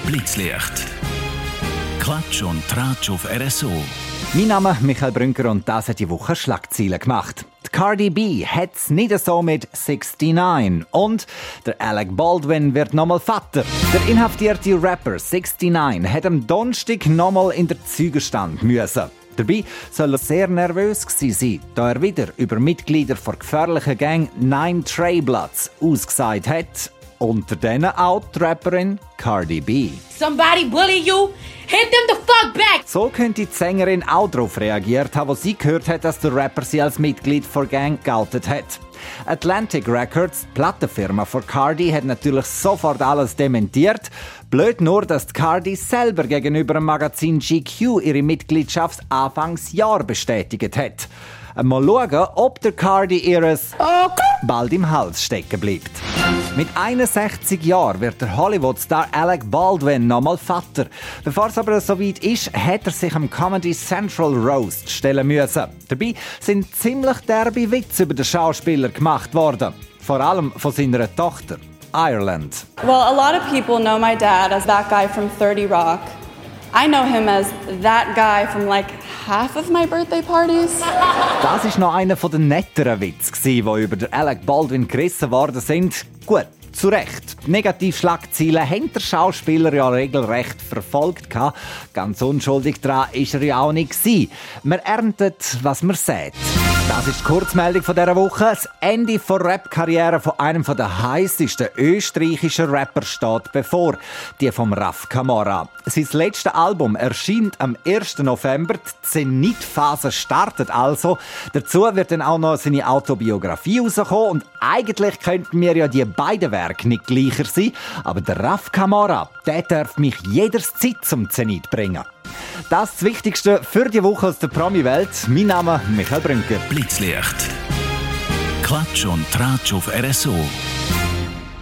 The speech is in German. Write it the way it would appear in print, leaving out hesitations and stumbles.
Blitzlicht. Klatsch und Tratsch auf RSO. Mein Name ist Michael Brünker und das hat die Woche Schlagzeilen gemacht. Die Cardi B hat es nicht so mit 69 und der Alec Baldwin wird nochmal Vater. Der inhaftierte Rapper 69 hat am Donnerstag nochmal in den Zeugenstand müssen. Dabei soll er sehr nervös gewesen sein, da er wieder über Mitglieder der gefährlichen Gang Nine Trey Bloods ausgesagt hat. Unter denen auch die Rapperin Cardi B. Somebody bully you, hit them the fuck back! So könnte die Sängerin auch darauf reagiert haben, als sie gehört hat, dass der Rapper sie als Mitglied der Gang geoutet hat. Atlantic Records, die Plattenfirma von Cardi, hat natürlich sofort alles dementiert. Blöd nur, dass die Cardi selber gegenüber dem Magazin GQ ihre Mitgliedschaft Anfangsjahr bestätigt hat. Mal schauen, ob der Cardi ihres bald im Hals stecken bleibt. Mit 61 Jahren wird der Hollywood-Star Alec Baldwin nochmal Vater. Bevor es aber so weit ist, hat er sich am Comedy Central Roast stellen müssen. Dabei sind ziemlich derbe Witze über den Schauspieler gemacht worden. Vor allem von seiner Tochter, Ireland. Well, a lot of people know my dad as that guy from 30 Rock. I know him as that guy from like half of my birthday parties. Das war noch einer der netteren Witze, die über den Alec Baldwin gerissen worden sind. Gut, zu Recht. Die Negativschlagzeilen haben der Schauspieler ja regelrecht verfolgt. Ganz unschuldig daran war er ja auch nicht. Man erntet, was man sät. Das ist die Kurzmeldung von dieser Woche. Das Ende der Rap-Karriere von einem der heissesten österreichischen Rapper steht bevor. Die vom Raf Camora. Sein letztes Album erscheint am 1. November. Die Zenitphase startet also. Dazu wird dann auch noch seine Autobiografie rauskommen. Und eigentlich könnten mir ja die beiden Werke nicht gleicher sein. Aber der Raf Camora, der darf mich jederzeit zum Zenit bringen. Das ist das Wichtigste für die Woche aus der Promi-Welt. Mein Name ist Michael Brünker. Blitzlicht. Klatsch und Tratsch auf RSO.